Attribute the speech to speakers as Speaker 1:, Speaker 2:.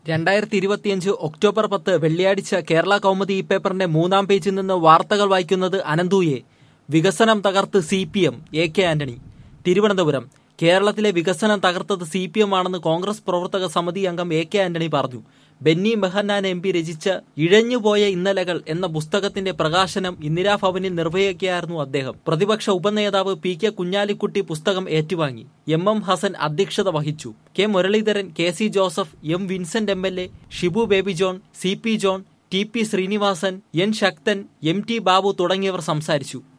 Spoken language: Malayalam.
Speaker 1: 2025 ഒക്ടോബർ 10 വെള്ളിയാഴ്ച കേരള കൗമുദി ഈ പേപ്പറിന്റെ 3-ാം പേജിൽ നിന്ന് വാർത്തകൾ വായിക്കുന്നത് അനന്തൂയെ. വികസനം തകർത്ത് CPM AK ആന്റണി. തിരുവനന്തപുരം. കേരളത്തിലെ വികസനം തകർത്തത് CPM ആണെന്ന് കോൺഗ്രസ് പ്രവർത്തക സമിതി അംഗം AK ആന്റണി പറഞ്ഞു. ബെന്നി ബെഹന്നാൻ MP രചിച്ച ഇഴഞ്ഞുപോയ ഇന്നലകൾ എന്ന പുസ്തകത്തിന്റെ പ്രകാശനം ഇന്ദിരാഭവനിൽ നിർവഹിക്കുകയായിരുന്നു അദ്ദേഹം. പ്രതിപക്ഷ ഉപനേതാവ് PK കുഞ്ഞാലിക്കുട്ടി പുസ്തകം ഏറ്റുവാങ്ങി. MM ഹസൻ അധ്യക്ഷത വഹിച്ചു. K Muraleedharan, KC Joseph, M Vincent MLA, Shibu Baby John, CP John, TP Sreenivasan, N Sakthan, MT Babu തുടങ്ങിയവർ സംസാരിച്ചു.